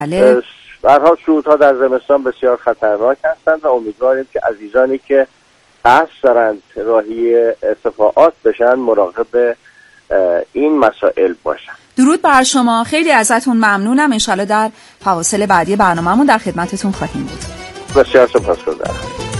به هر حال صعودها در زمستان بسیار خطرناک هستند و امیدواریم که عزیزانی که قصد دارند راهی ارتفاعات بشن مراقب این مسائل باشن. درود بر شما، خیلی ازتون ممنونم. انشالله در فواصل بعدی برنامه‌مون در خدمتتون خواهیم بود. بسیار سپاسگزارم.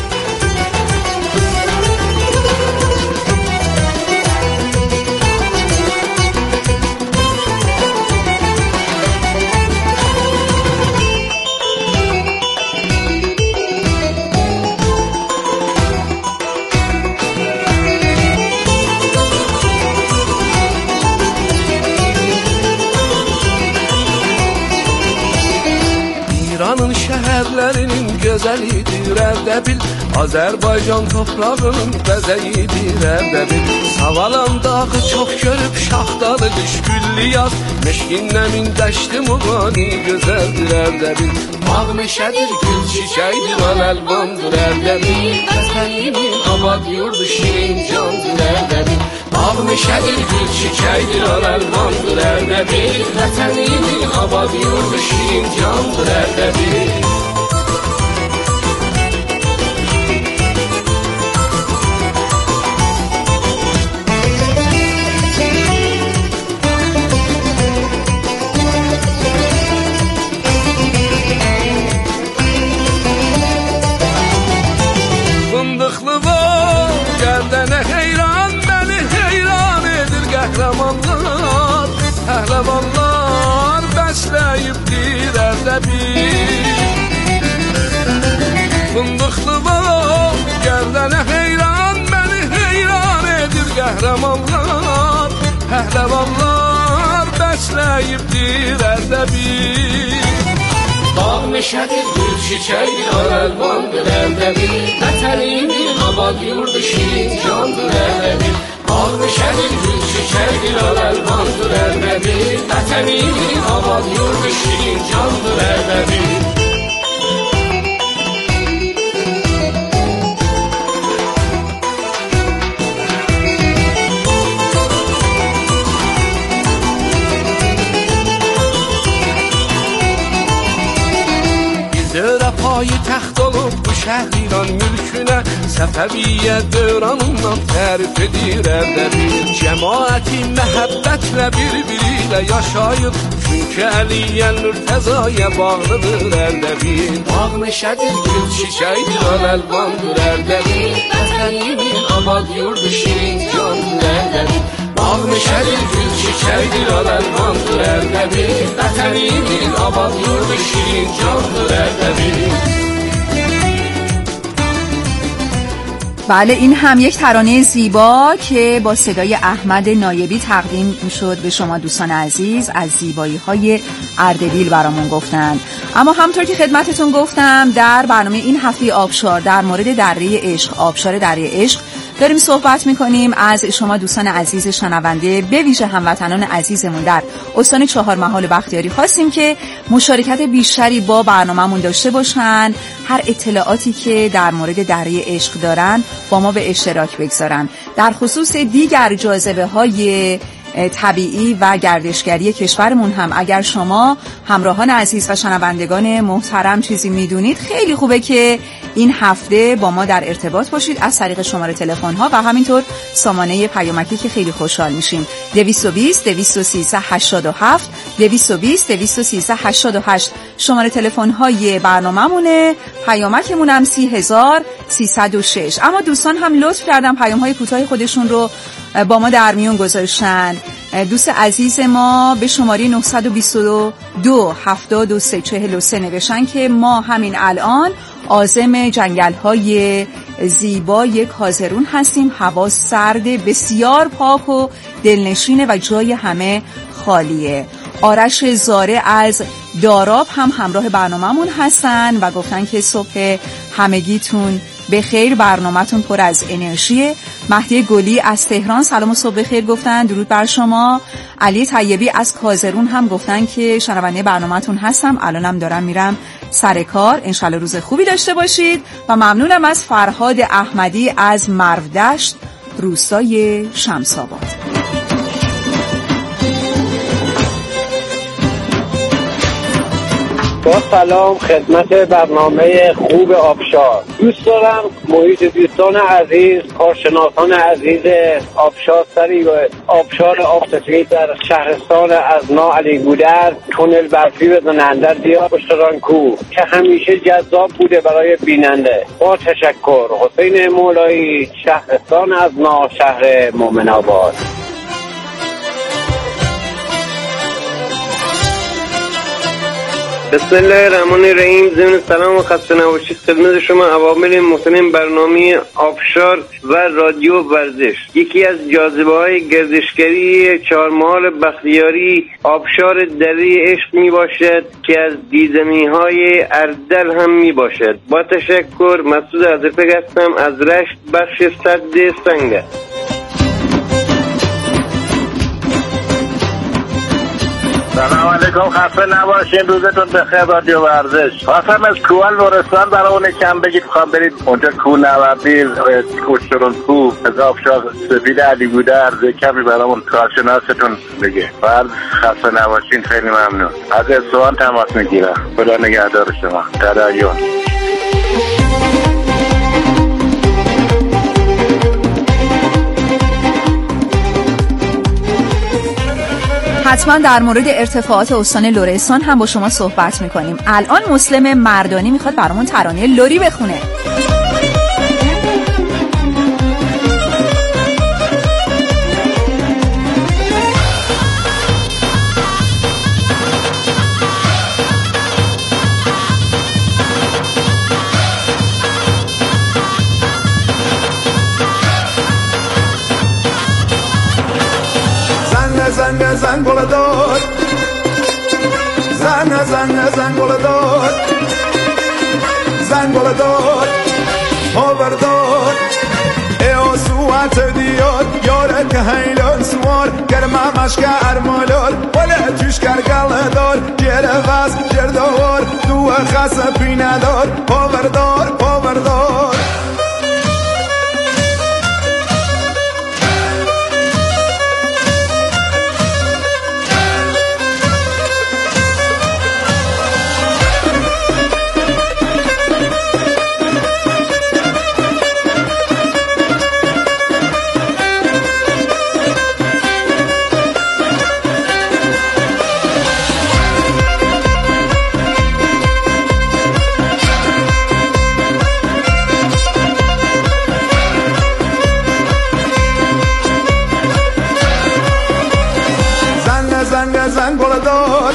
İran'ın şehirlerinin gözelidir Erdebil, Azerbaycan toprağının bezeyidir Erdebil. Savalan dağı çok görüp şahdalı kış güllü yaz, meşkinlemin deşti mugani güzeldir Erdebil. Bağ meşedir, gül çiçeğidir, alelvandır Erdebil. Vətənimin abad yurdu şirin candır Erdebil. Bağ meşedir, gül çiçeğidir, alelvandır Erdebil. Vətənimin abad yurdu şirin candır Erdebil. Pəhləvanlar bəsləyibdir Ərdəbil. Fındıqlı bağ gərdənə heyran, məni heyran edir qəhrəmanlar. Pəhləvanlar bəsləyibdir Ərdəbil. Bağ meşədir, gül çiçəkdir, aləlvandır Ərdəbil. Vətənimin abad yurdu şirin candır Ərdəbil. Bağ meşədir, gül çiçəkdir, aləlvandır Ərdəbil. Vətənimin abad yurdu şirin candır Ərdəbil. Payı təxt olub bu şəhər İran mülkünə, Səfəviyyə dövranından tərif edir Ərdəbil. Cəmaəti məhəbbətlə bir-biri ilə yaşayır, çünki Əliyə Nurtəzaya bağlıdır Ərdəbil. Bağ meşədir, gül çiçəkdir, aləlvandır Ərdəbil. Vətənimin abad yurdu şirin candır Ərdəbil. Bağ meşədir, gül çiçəkdir, aləlvandır Ərdəbil. Vətənimin abad yurdu şirin candır Ərdəbil. بله، این هم یک ترانه زیبا که با صدای احمد نایبی تقدیم شد به شما دوستان عزیز، از زیبایی‌های اردبیل برامون گفتن. اما همونطور که خدمتتون گفتم در برنامه این هفته آبشار در مورد دره عشق، آبشار دره عشق داریم صحبت میکنیم. از شما دوستان عزیز شنونده، به ویژه هموطنان عزیزمون در استان چهارمحال بختیاری خواستیم که مشارکت بیشتری با برنامه‌مون داشته باشن، هر اطلاعاتی که در مورد دره عشق دارن با ما به اشتراک بگذارن. در خصوص دیگر جاذبه‌های طبیعی و گردشگری کشورمون هم اگر شما همراهان عزیز و شنوندگان محترم چیزی میدونید، خیلی خوبه که این هفته با ما در ارتباط باشید از طریق شماره تلفن ها و همینطور سامانه پیامکی که خیلی خوشحال میشیم. 220 213 87 220 213 88 شماره تلفن های برنامه‌مونه. پیامکمون هم 30306. اما دوستان هم لطف کردن پیام های کوتاه خودشون رو با ما در میون گذاشتن. دوست عزیز ما به شماره 922 7343 نوشتن که ما همین الان عازم جنگل‌های زیبای کازرون هستیم، هوا سرد، بسیار پاک و دلنشینه و جای همه خالیه. آرش زاره از داراب هم همراه برنامه‌مون هستن و گفتن که صبح همگیتون به خیر، برنامه‌تون پر از انرژیه. مهدی گلی از تهران سلام و صبح بخیر گفتن، درود بر شما. علی طیبی از کازرون هم گفتن که شنونده برنامه‌تون هستم، الانم دارم میرم سر کار، انشالله روز خوبی داشته باشید. و ممنونم از فرهاد احمدی از مرودشت روستای شمس‌آباد. با سلام خدمت برنامه خوب آبشار. دوست دارم محیط دوستان عزیز، کارشناسان عزیز آبشار سری و آبشار آبسفید در شهرستان ازنا علی گودرز تونل برفی بزنن در دیار بشتران کو که همیشه جذاب بوده برای بیننده. با تشکر. حسین مولایی، شهرستان ازنا، شهر مومن آباد. بسم الله الرحمن الرحیم. ضمن سلام و خسته نباشید خدمت شما عوامل محترم برنامه آبشار و رادیو ورزش. یکی از جاذبه‌های گردشگری چهارمحال بختیاری آبشار دره عشق می باشد که از دیدنی‌های اردل هم می باشد. با تشکر. مسعود عزیزی هستم از رشت، بخش سد سنگ. سلام علیکم، خسته نباشین، روزتون بخیر. رادیو ورزش. خواستم از کوال ورستان برای کم بگید، خواهم برید اونجا کو نوردی کوچرون کو از آبشار سفید علی گودرز کمی برامون کارشناستون بگه. بعد خسته نباشین، خیلی ممنون. از اصفهان تماس میگیرم. خدا نگهدار شما. تدایون. حتما در مورد ارتفاعات استان لرستان هم با شما صحبت میکنیم. الان مسلم مردانی میخواد برامون ترانه لری بخونه. زن گل داد زن گل داد زن گل داد آور داد ای آسوات دیار یاره که هیلان سوار گرمه مشک ارمالار ولی توش کرگل دار جیر غاز جیر دوار دو خاص پینه دار آور دار زن گل داد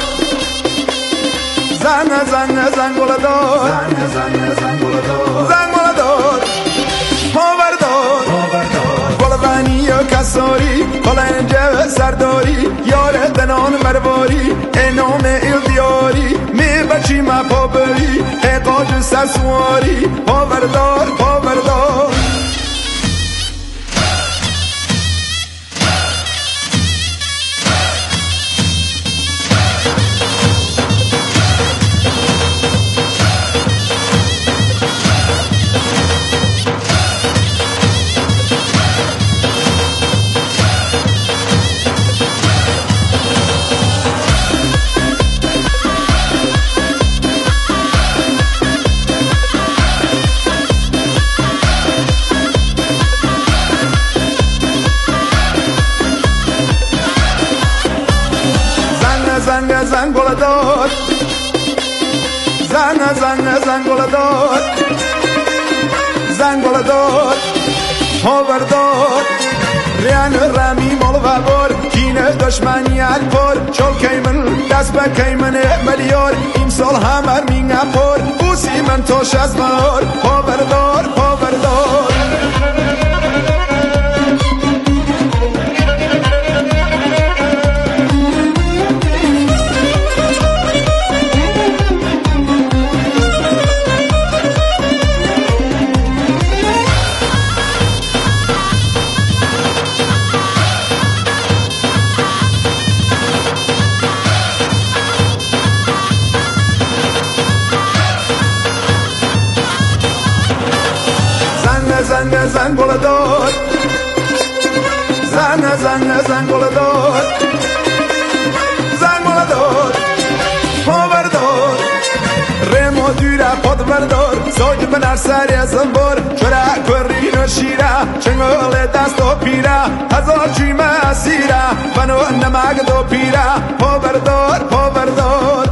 زن گل داد زن گل داد آور داد گل بنی و کساری گل انجه سرداری یار دنان مرواری انام ایل دیاری می بچی ما پابری اقاج سسواری آور داد زن گل داد زن گل داد زن گل داد آور داد ریان رامی مال و بار کینه دشمنی الپر چول کیمن دست به کیمن ملیار این سال همه مینگه پر بوسی من توش از مار آور داد زن گل داد زن گل داد زن گل داد آور داد بردار ساج پنر سری ازم بار چرا کرین و شیره چنگال دست و پیره هزار چیمه اسیره منو نمک دو پیره پا بردار پا بردار.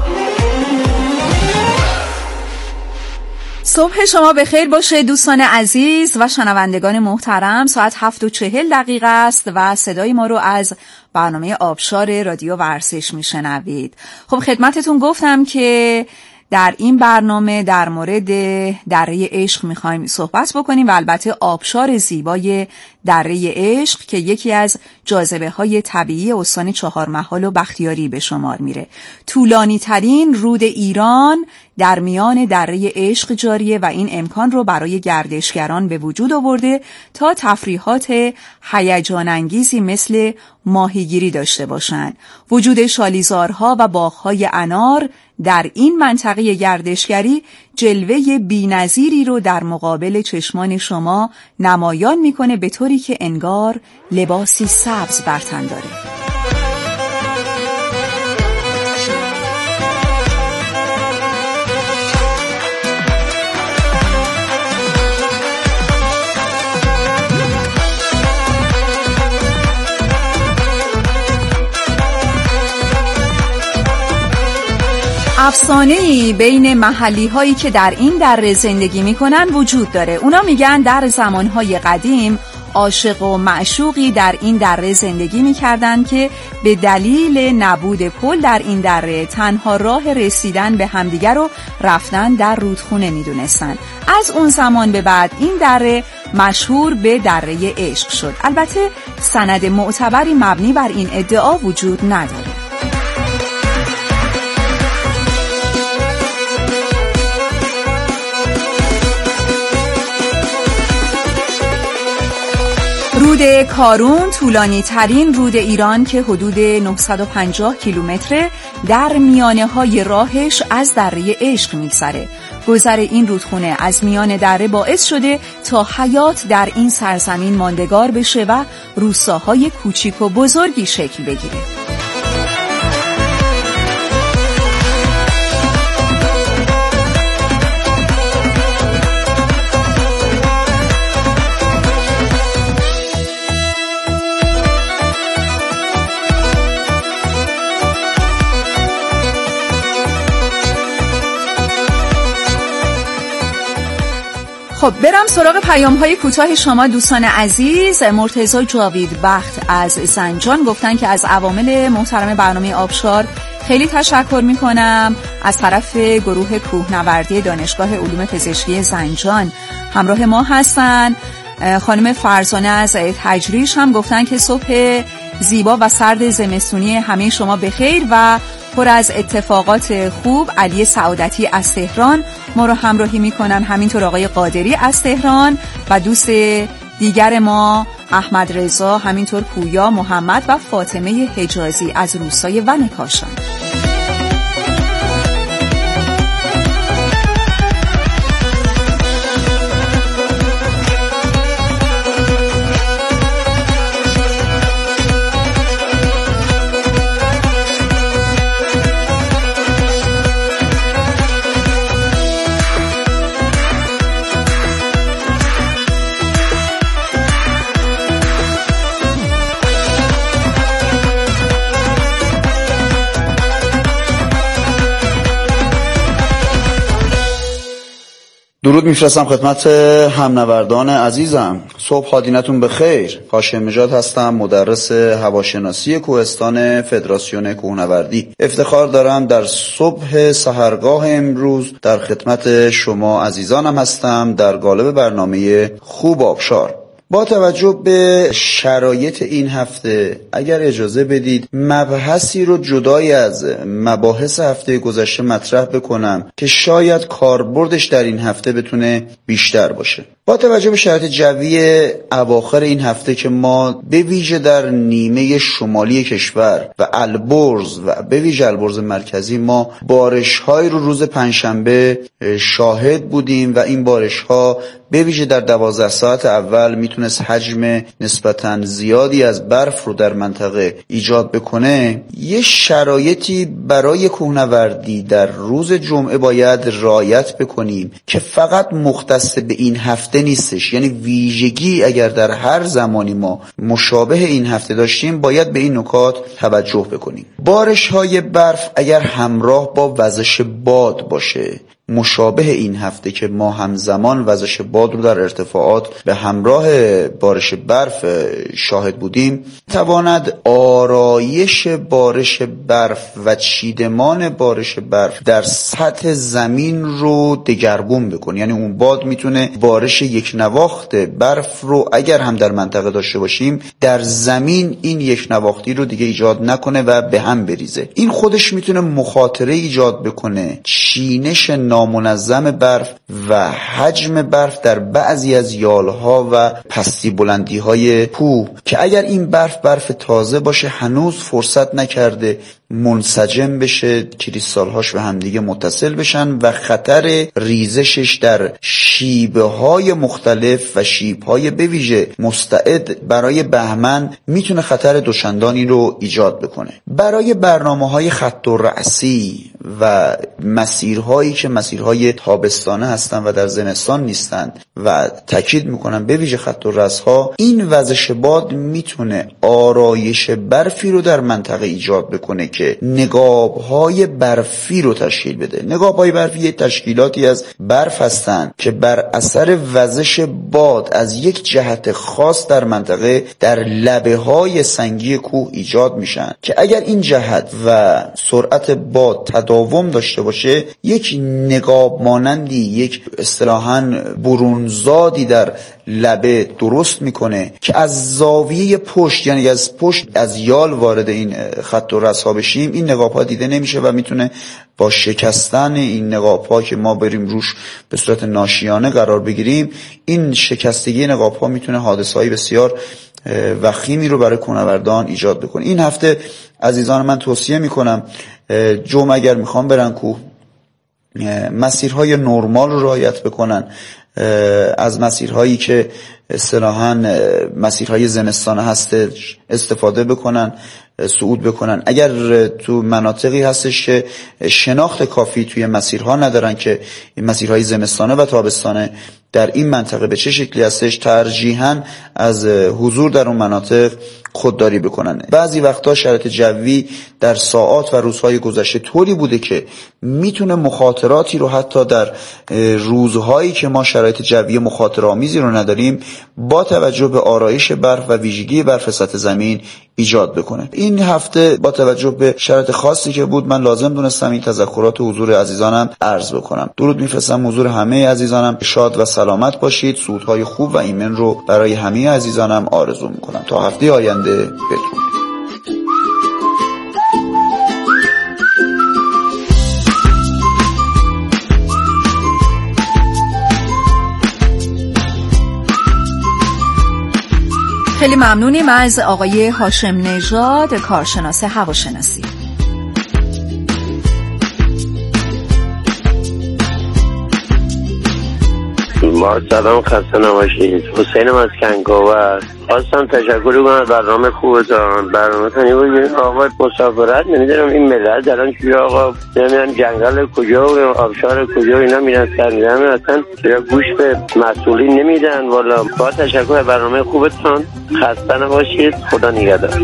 صبح شما بخیر باشه دوستان عزیز و شنوندگان محترم. ساعت 7:40 است و صدای ما رو از برنامه آبشار رادیو ورزش میشنوید. خب خدمتتون گفتم که در این برنامه در مورد دره عشق میخوایم صحبت بکنیم و البته آبشار زیبای دره عشق که یکی از جاذبه های طبیعی استان چهارمحال و بختیاری به شمار میره. طولانی ترین رود ایران در میان دره عشق جاریه و این امکان رو برای گردشگران به وجود آورده تا تفریحات هیجان انگیزی مثل ماهیگیری داشته باشند. وجود شالیزارها و باغ‌های انار در این منطقه گردشگری جلوه بی‌نظیری رو در مقابل چشمان شما نمایان میکنه به طوری که انگار لباسی سبز بر تن داره. افسانه‌ای بین محلی هایی که در این دره زندگی میکنن وجود داره. اونا میگن در زمانهای قدیم عاشق و معشوقی در این دره زندگی میکردن که به دلیل نبود پل در این دره تنها راه رسیدن به همدیگر رو رفتن در رودخونه میدونستن. از اون زمان به بعد این دره مشهور به دره عشق شد. البته سند معتبری مبنی بر این ادعا وجود نداره. رود کارون طولانی ترین رود ایران که حدود 950 کیلومتر در میانه های راهش از دره عشق میگذره. گذر این رودخونه از میان دره باعث شده تا حیات در این سرزمین ماندگار بشه و روستاهای کوچیک و بزرگی شکل بگیره. خب برم سراغ پیام‌های کوتاه شما دوستان عزیز. مرتضی جاوید بخت از زنجان گفتن که از عوامل محترم برنامه آبشار خیلی تشکر میکنم. از طرف گروه کوهنوردی دانشگاه علوم پزشکی زنجان همراه ما هستن. خانم فرزانه از تجریش هم گفتن که صبح زیبا و سرد زمستونی همه شما بخیر و پر از اتفاقات خوب. علی سعادتی از تهران ما رو همراهی میکنن، همینطور آقای قادری از تهران و دوست دیگر ما احمد رضا، همینطور پویا محمد و فاطمه حجازی از روستای ونکاشان. درود میفرستم خدمت همنوردان عزیزم. صبح حادینتون بخیر. هاشم نژاد هستم، مدرس هواشناسی کوهستان فدراسیون کوهنوردی. افتخار دارم در صبح سحرگاه امروز در خدمت شما عزیزانم هستم در قالب برنامه خوب آبشار. با توجه به شرایط این هفته اگر اجازه بدید مبحثی رو جدای از مباحث هفته گذشته مطرح بکنم که شاید کاربردش در این هفته بتونه بیشتر باشه. با توجه به شرایط جوی اواخر این هفته که ما به ویژه در نیمه شمالی کشور و البرز و به ویژه البرز مرکزی ما بارش‌های رو روز پنجشنبه شاهد بودیم و این بارش‌ها به ویژه در 12 ساعت اول میتونست حجم نسبتاً زیادی از برف رو در منطقه ایجاد بکنه. یه شرایطی برای کوهنوردی در روز جمعه باید رعایت بکنیم که فقط مختص به این هفته نیستش، یعنی ویژگی اگر در هر زمانی ما مشابه این هفته داشتیم باید به این نکات توجه بکنیم. بارش‌های برف اگر همراه با وزش باد باشه، مشابه این هفته که ما همزمان وزش باد رو در ارتفاعات به همراه بارش برف شاهد بودیم، تواند آرایش بارش برف و چیدمان بارش برف در سطح زمین رو دگرگون بکنه. یعنی اون باد میتونه بارش یک نواخت برف رو اگر هم در منطقه داشته باشیم در زمین این یک نواختی رو دیگه ایجاد نکنه و به هم بریزه. این خودش میتونه مخاطره ایجاد بکنه، چینش نامنظم برف و حجم برف در بعضی از یالها و پستی بلندی های کوه که اگر این برف تازه باشه هنوز فرصت نکرده منسجم بشه، کریستالهاش به همدیگه متصل بشن و خطر ریزشش در شیبه های مختلف و شیب های به ویژه مستعد برای بهمن میتونه خطر دوچندانی رو ایجاد بکنه. برای برنامه های خط و رأسی و مسیرهایی که مسیرهای تابستانه هستن و در زمستان نیستن و تاکید میکنم به ویژه خط و رأس ها، این وزش باد میتونه آرایش برفی رو در منطقه ایجاد بکنه که نگابهای برفی رو تشکیل بده. نگابهای برفی تشکیلاتی از برف هستند که بر اثر وزش باد از یک جهت خاص در منطقه در لبه های سنگی کوه ایجاد میشن که اگر این جهت و سرعت باد تداوم داشته باشه یک نگاب مانندی، یک اصطلاحاً برونزادی در لبه درست میکنه که از زاویه پشت، یعنی از پشت از یال وارد این خط و رسا بشیم این نقاب ها دیده نمیشه و میتونه با شکستن این نقاب ها که ما بریم روش به صورت ناشیانه قرار بگیریم، این شکستگی نقاب ها میتونه حادثه های بسیار وخیمی رو برای کوهنوردان ایجاد بکنه. این هفته عزیزان من توصیه میکنم جمعه اگر میخوام برن کوه مسیرهای نرمال رو رعایت بکنن، از مسیرهایی که اصطلاحاً مسیرهای زمستانه هست استفاده بکنن، صعود بکنن. اگر تو مناطقی هستش که شناخت کافی توی مسیرها ندارن که این مسیرهای زمستانه و تابستانه در این منطقه به چه شکلی هستش، ترجیحاً از حضور در اون مناطق خودداری بکنن. بعضی وقتا شرایط جوی در ساعات و روزهای گذشته طوری بوده که میتونه مخاطراتی رو حتی در روزهایی که ما شرایط جوی مخاطرآمیزی رو نداریم با توجه به آرایش برف و ویژگی برف سطح زمین ایجاد بکنه. این هفته با توجه به شرایط خاصی که بود من لازم دونستم این تذکرات حضور عزیزانم عرض بکنم. درود میفرستم حضور همه عزیزانم، شاد و سلامت باشید. سودهای خوب و ایمن رو برای همه عزیزانم آرزو میکنم. تا هفته آینده بدرود. خیلی ممنونیم از آقای هاشم نژاد، کارشناس هواشناسی. با سلام، خسته نباشید. حسینم از کنگاور. خواستم تشکر کنم از برنامه خوبتان. برنامه تانی بود آقا مسافرت نمیدونم این ملت الان چیه آقا، نمیدونم جنگل کجا و آبشار کجا اینا میرن سر میدن، اصلا گوش به مسئولین نمیدن. والا با تشکر از برنامه خوبتان، خسته نباشید، خدا نگهدار.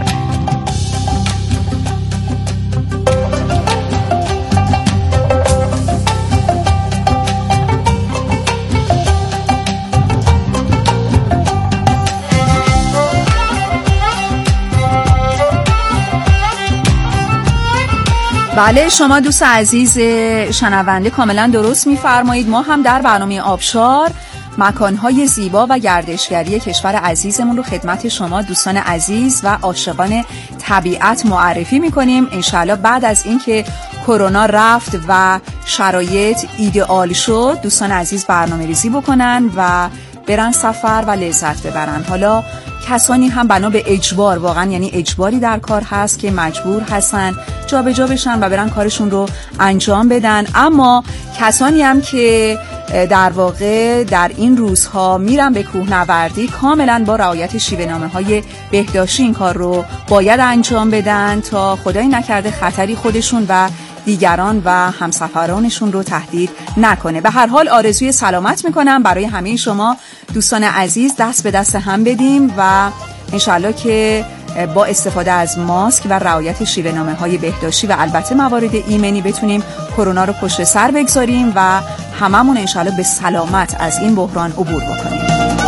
بله، شما دوست عزیز شنونده کاملا درست می‌فرمایید. ما هم در برنامه آبشار مکان‌های زیبا و گردشگری کشور عزیزمون رو خدمت شما دوستان عزیز و عاشقان طبیعت معرفی می‌کنیم. انشالله بعد از اینکه کرونا رفت و شرایط ایدئال شد، دوستان عزیز برنامه ریزی بکنن و برن سفر و لذت ببرن. حالا کسانی هم بنا به اجبار، واقعا یعنی اجباری در کار هست که مجبور هستن جا به جا بشن و برن کارشون رو انجام بدن، اما کسانی هم که در واقع در این روزها میرن به کوهنوردی کاملا با رعایت شیوه‌نامه‌های بهداشتی این کار رو باید انجام بدن تا خدای نکرده خطری خودشون و دیگران و همسفرانشون رو تهدید نکنه. به هر حال آرزوی سلامت میکنم برای همه شما دوستان عزیز، دست به دست هم بدیم و انشالله که با استفاده از ماسک و رعایت شیوه‌نامه‌های بهداشتی و البته موارد ایمنی بتونیم کرونا رو پشت سر بگذاریم و هممون انشالله به سلامت از این بحران عبور بکنیم.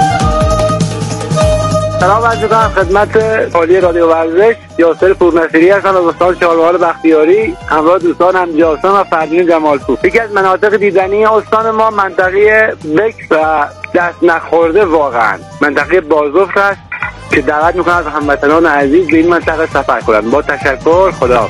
سلام عرض می‌کنم خدمت عالی رادیو ورزش. یاسر پورنصیری هستم از استان چهارمحال بختیاری، همراه دوستانم جاسم و فردین جمالپور. یکی از مناطق دیدنی استان ما منطقه بکس و دست نخورده واقعا منطقه بازفت است که دعوت می‌کنم از هموطنان عزیز به این منطقه سفر کنند. با تشکر، خدا.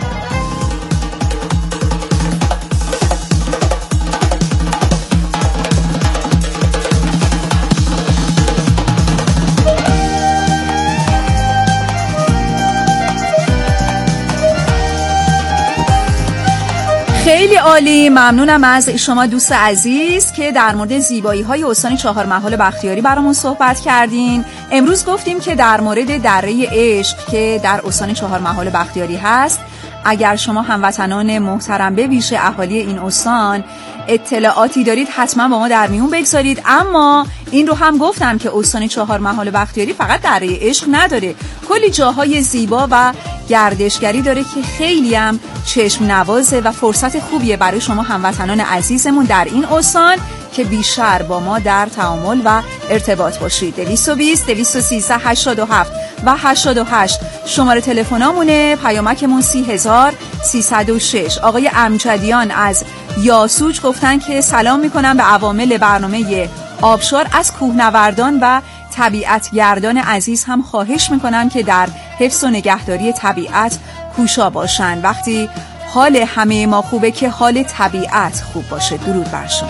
خیلی عالی، ممنونم از شما دوست عزیز که در مورد زیبایی‌های استان چهارمحال بختیاری برامون صحبت کردین. امروز گفتیم که در مورد دره عشق که در استان چهارمحال بختیاری هست، اگر شما هموطنان محترم به ویژه اهالی این استان اطلاعاتی دارید حتما با ما در میون بگذارید. اما این رو هم گفتم که استان چهارمحال بختیاری فقط دره عشق نداره، کلی جاهای زیبا و گردشگری داره که خیلی هم چشم نوازه و فرصت خوبیه برای شما هموطنان عزیزمون در این استان که بیشتر با ما در تعامل و ارتباط باشید. 220 213 87 و 88 شماره تلفنامونه، پیامکمون 30306. آقای امجدیان از یاسوج گفتن که سلام میکنم به عوامل برنامه آبشار، از کوهنوردان و طبیعت گردان عزیز هم خواهش میکنم که در حفظ و نگهداری طبیعت کوشا باشن. وقتی حال همه ما خوبه که حال طبیعت خوب باشه. درود بر شما.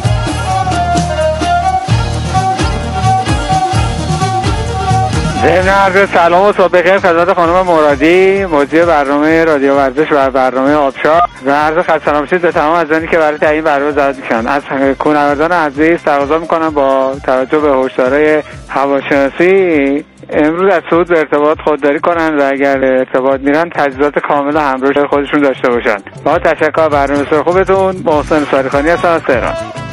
ضمن عرض سلام و صبح بخیر خدمت خانم مرادی، مجری برنامه رادیو ورزش و برنامه آبشار، و عرض خسته سلام به تمام عزیزانی که برای تعیین برنامه زحمت می‌کشن. از کوهنوردان عزیز تقاضا می‌کنم با توجه به هشدارهای هواشناسی امروز از صعود به ارتباط خودداری کنن و اگر ارتباط میرن تجهیزات کامل و همراه خودشون داشته باشن. با تشکر، برنامه بسیار خوبتون. محسن صادقانی هستم از تهران.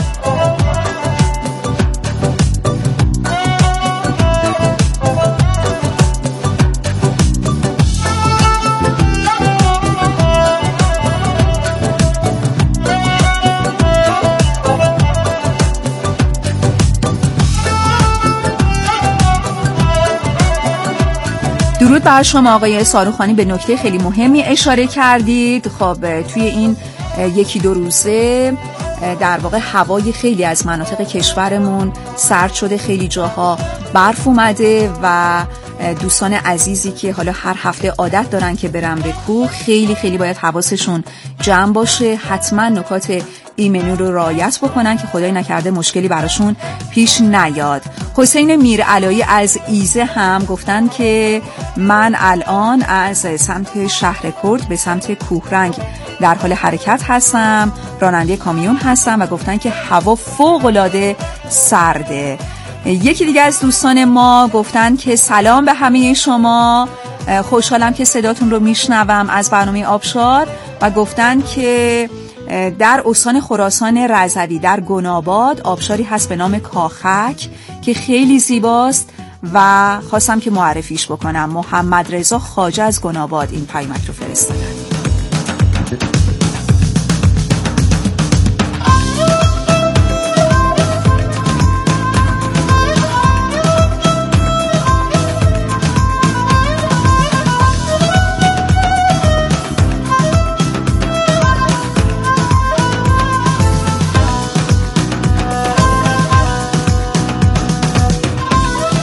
درود بر شما آقای صاروخانی، به نکته خیلی مهمی اشاره کردید. خب توی این یکی دو روزه در واقع هوای خیلی از مناطق کشورمون سرد شده، خیلی جاها برف اومده و دوستان عزیزی که حالا هر هفته عادت دارن که برن به کوه خیلی باید حواسشون جمع باشه، حتما نکات ایمنی رو رعایت بکنن که خدای نکرده مشکلی براشون پیش نیاد. حسین میرعلایی از ایزه هم گفتن که من الان از سمت شهر کرد به سمت کوهرنگ در حال حرکت هستم، راننده کامیون هستم و گفتن که هوا فوق‌العاده سرده. یکی دیگه از دوستان ما گفتن که سلام به همه شما، خوشحالم که صداتون رو میشنوم از برنامه آبشار، و گفتن که در استان خراسان رضوی در گناباد آبشاری هست به نام کاخک که خیلی زیباست و خواستم که معرفیش بکنم. محمد رضا خواجه از گناباد این پیامک رو فرستادن.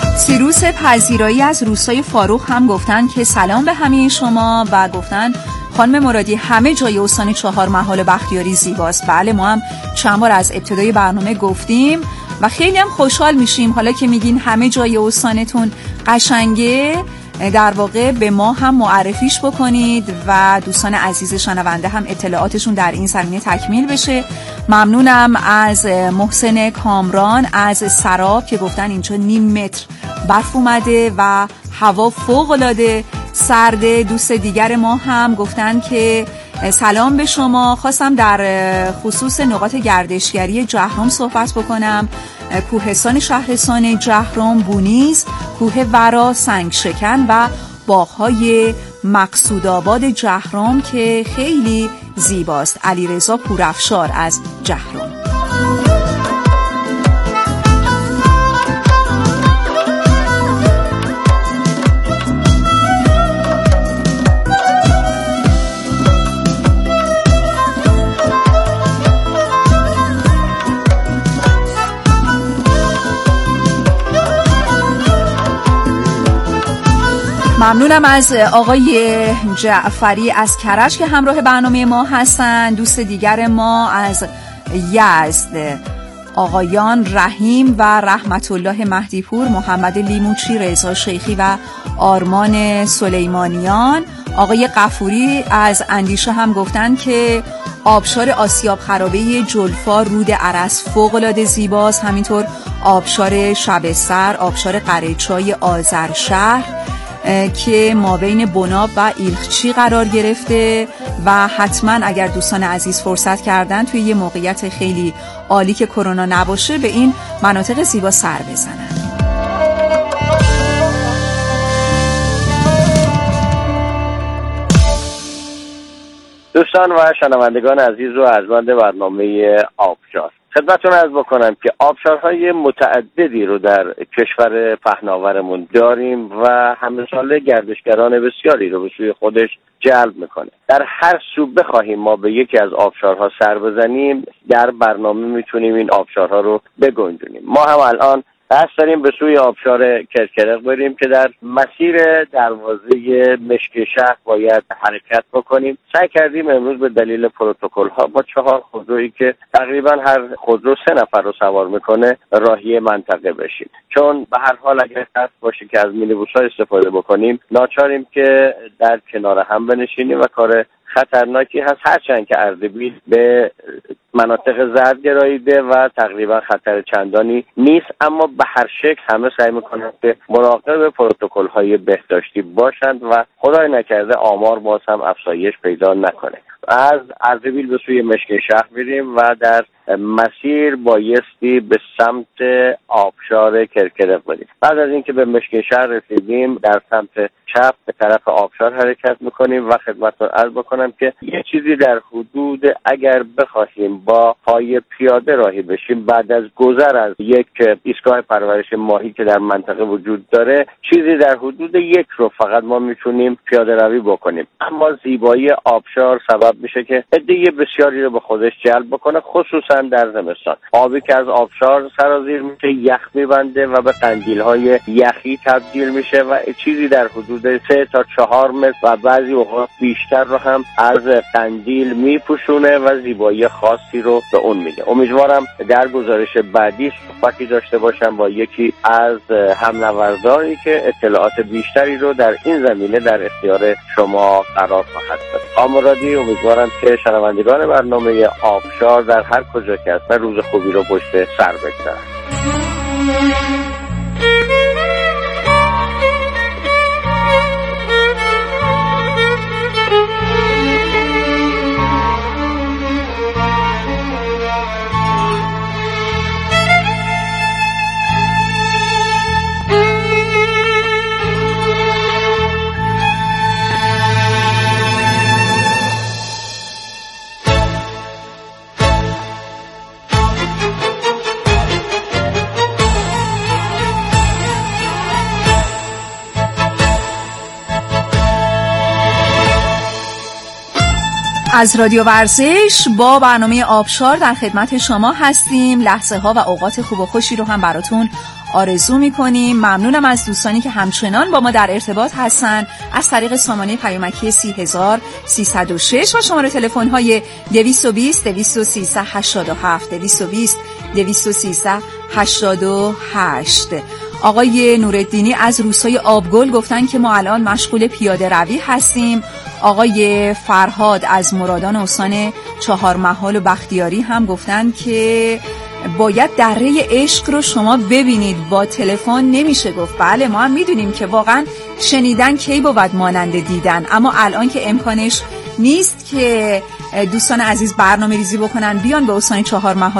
سیروس پذیرایی از روستای فاروق هم گفتن که سلام به همه شما و گفتن خانم مرادی همه جای استان چهار محال بختیاری زیباست. بله ما هم چند بار از ابتدای برنامه گفتیم و خیلی هم خوشحال میشیم حالا که میگین همه جای استانتون قشنگه، در واقع به ما هم معرفیش بکنید و دوستان عزیز شنونده هم اطلاعاتشون در این زمینه تکمیل بشه. ممنونم از محسن کامران از سراب که گفتن اینجا نیم متر برف اومده و هوا فوق‌العاده سرده. دوست دیگر ما هم گفتن که سلام به شما، خواستم در خصوص نقاط گردشگری جهرم صحبت بکنم. کوهستان شهرستان جهرم، بونیز، کوه ورا، سنگ شکن و باغ‌های مقصودآباد جهرم که خیلی زیباست. علیرضا پورافشار از جهرم. ممنونم از آقای جعفری از کرج که همراه برنامه ما هستن. دوست دیگر ما از یزد آقایان رحیم و رحمت الله مهدیپور، محمد لیموچی، رضا شیخی و آرمان سلیمانیان. آقای غفوری از اندیشه هم گفتن که آبشار آسیاب خرابه جلفا رود ارس فوق‌العاده زیباست. همینطور آبشار شبستر، آبشار قره‌چای آذرشهر که مابین بناب و ایلخچی قرار گرفته و حتما اگر دوستان عزیز فرصت کردن توی یه موقعیت خیلی عالی که کرونا نباشه به این مناطق زیبا سر بزنن. دوستان و شنوندگان عزیز و ارجمند برنامه آبشار، خدمتتون عرض بکنم که آبشارهای متعددی رو در کشور پهناورمون داریم و همه ساله گردشگران بسیاری رو به سوی خودش جلب میکنه. در هر سو بخواهیم ما به یکی از آبشارها سر بزنیم در برنامه میتونیم این آبشارها رو بگنجونیم. ما هم الان قصد داریم به سوی آبشار کرکرق بریم که در مسیر دروازه مشک شهر باید حرکت بکنیم. سعی کردیم امروز به دلیل پروتکل ها با 4 خودرویی که تقریبا هر خودرو 3 نفر رو سوار میکنه راهی منطقه بشیم، چون به هر حال اگر قصد باشه که از مینیبوس ها استفاده بکنیم ناچاریم که در کنار هم بنشینیم و کار خطرناکی هست، هرچند که اردبیل به مناطق زرد گراییده و تقریبا خطر چندانی نیست، اما به هر شکل همه سعی میکنند که مراقب پروتکل های بهداشتی باشند و خدای نکرده آمار باز هم افزایش پیدا نکنه. از اردبیل به سوی مشک شهر میریم و در مسیر بایستی به سمت آبشار کرکرق بریم. بعد از اینکه به مشک شهر رسیدیم در سمت چپ به طرف آبشار حرکت میکنیم و خدمتتون عرض بکنم که یه چیزی در حدود اگر بخواهیم با پای پیاده راهی بشیم بعد از گذر از یک ایستگاه پرورش ماهی که در منطقه وجود داره چیزی در حدود 1 رو فقط ما میتونیم پیاده روی بکنیم، اما زیبایی آبشار سبب میشه که عده بسیاری رو به خودش جلب بکنه، خصوصا در زمستان. آبی که از آبشار سرازیر میشه یخ میبنده و به قندیل‌های یخی تبدیل میشه و چیزی در حدود 3 تا 4 متر و بعضی اوقات بیشتر رو هم از قندیل میپوشونه و زیبایی خاصی رو به اون میده. امیدوارم در گزارش بعدی صحبتی داشته باشم با یکی از همنوردانی که اطلاعات بیشتری رو در این زمینه در اختیار شما قرار خواهد داد. آمرادی، امیدوارم که شنوندگان برنامه آبشار در هر کجا که هستن روز خوبی رو پشت سر بگذارن. از رادیو ورزش با برنامه آبشار در خدمت شما هستیم. لحظه ها و اوقات خوب و خوشی رو هم براتون آرزو میکنیم. ممنونم از دوستانی که همچنان با ما در ارتباط هستن از طریق سامانه پیامکی 30306 و شماره تلفن های 220 213 87 220 213 88. آقای نورالدینی از روستای آبگل گفتن که ما الان مشغول پیاده روی هستیم. آقای فرهاد از مرادان استان چهارمحال و بختیاری هم گفتن که باید دره عشق رو شما ببینید، با تلفن نمیشه گفت. بله ما هم میدونیم که واقعا شنیدن کی بود مانند دیدن، اما الان که امکانش نیست که دوستان عزیز برنامه ریزی بکنن بیان به استان چهارمحال